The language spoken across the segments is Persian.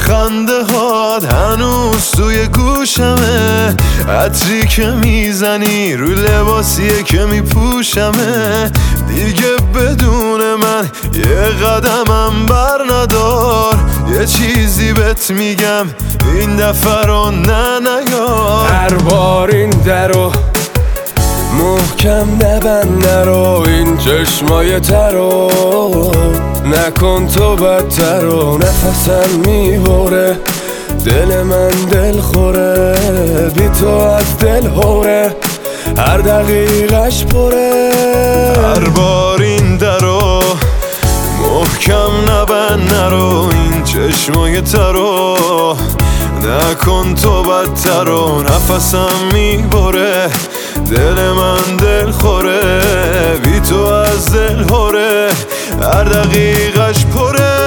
خنده هات هنوز توی گوشمه، عطری که میزنی رو لباسیه که میپوشمه. دیگه بدون من یه قدمم بر ندار، یه چیزی بهت میگم این دفعه رو نیار. هر بار این درو محکم نبند، نرو این چشمای ترو نکن تو بدترو. نفسم میبره دل من دل خوره، بی تو از دل هوره هر دقیقش پره. هر بار این درو محکم نبند، نرو این چشمای ترو نکن تو بدترو. نفسم میبره دل من دل خوره، بی تو از دل هوره هر دقیقش پره.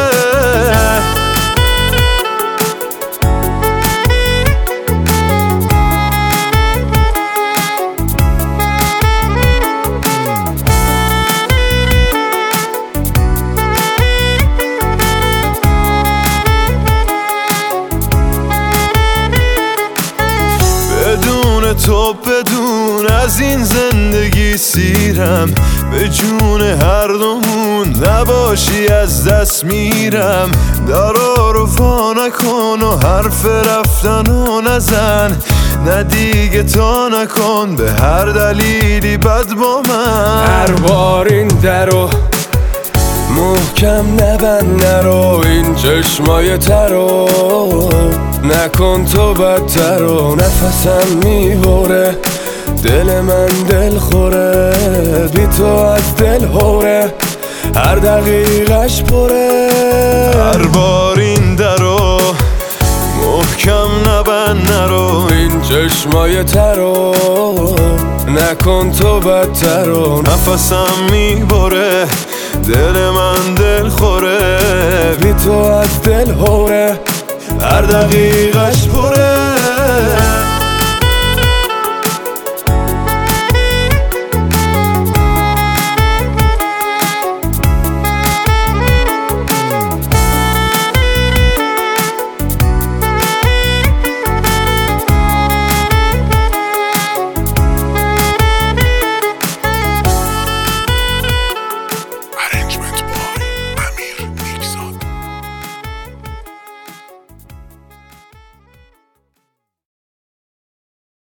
بدون تو بدون از این زندگی سیرم، به جون هر دومون نباشی از دست میرم. درا رو وا نکن و حرف رفتنو نزن، نه دیگه تا نکن به هر دلیلی بد با من. هر بار این درو محکم نبند، نرو این چشمای ترو نکن تو بدترو. نفسم میبره دل من دل خوره، بی تو از دل هوره هر دقیقش پره. هر بار این درو محکم نبند، نرو این چشمای ترو نکن تو بدترو. نفسم میبره دل من دل خوره، بی تو از دل هوره هر دقیقش پره.